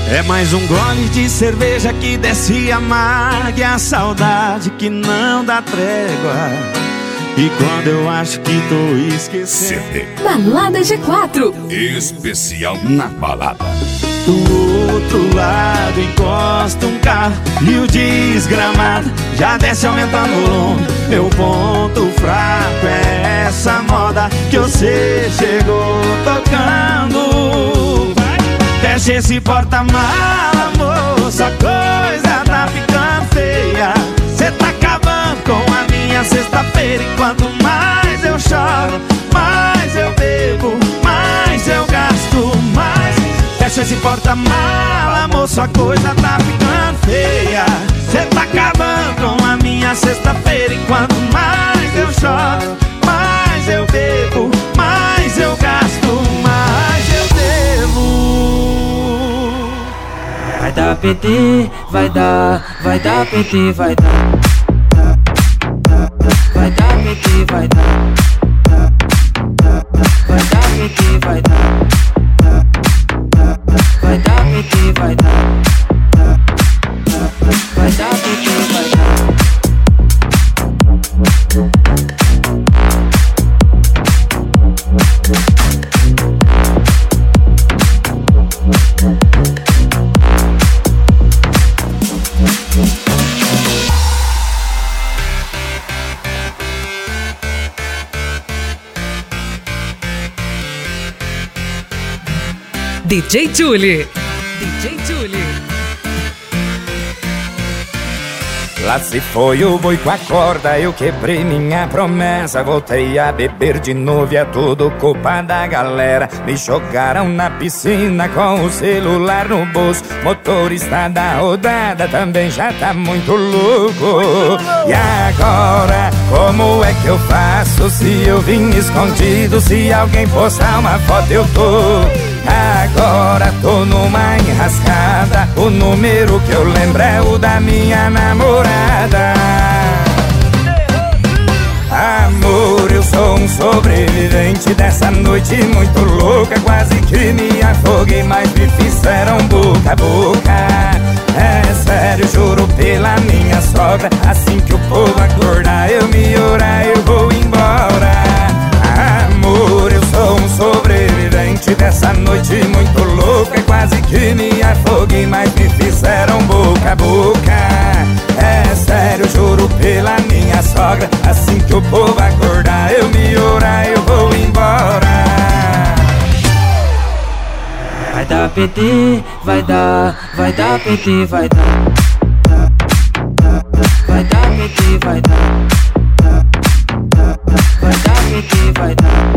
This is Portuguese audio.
É mais um gole de cerveja que desce amarga, e a saudade que não dá trégua. E quando eu acho que tô esquecendo, CD Balada G4 especial na balada. do outro lado encosta um carro e o desgramado já desce aumentando o volume. Meu ponto fraco é essa moda que você chegou tocando. Fecha esse porta-mala, moça, a coisa tá ficando feia. Cê tá acabando com a minha sexta-feira. E quanto mais eu choro, mais eu bebo, mais eu gasto, mais. Fecha esse porta-mala, moça, a coisa tá ficando feia. Cê tá acabando com a minha sexta-feira. E quanto mais eu choro, mais eu bebo, mais eu gasto, mais eu devo. Vai dar PT, vai dar PT, vai dar. Vai dar PT, vai dar. Vai dar PT, vai dar. Vai dar PT, vai dar. Vai dar PT, vai dar. DJ Julie. DJ Julie. Lá se foi o boi com a corda, eu quebrei minha promessa. Voltei a beber de novo e é tudo culpa da galera. Me jogaram na piscina com o celular no bolso. Motorista da rodada também já tá muito louco. E agora, como é que eu faço se eu vim escondido? Se alguém postar uma foto eu tô. Agora tô numa enrascada. O número que eu lembro é o da minha namorada. Amor, eu sou um sobrevivente dessa noite muito louca. Quase que me afoguei, mas me fizeram boca a boca. É sério, juro pela minha sogra. Assim que o povo acordar, eu me orar, eu vou embora. Amor, eu sou um sobrevivente dessa noite muito louca. Quase que me afoguei, mas me fizeram boca a boca. É sério, juro pela minha sogra. Assim que o povo acordar, eu me orar, eu vou embora. Vai dar PT, vai dar PT, vai dar. Vai dar PT, vai dar. Vai dar PT, vai dar.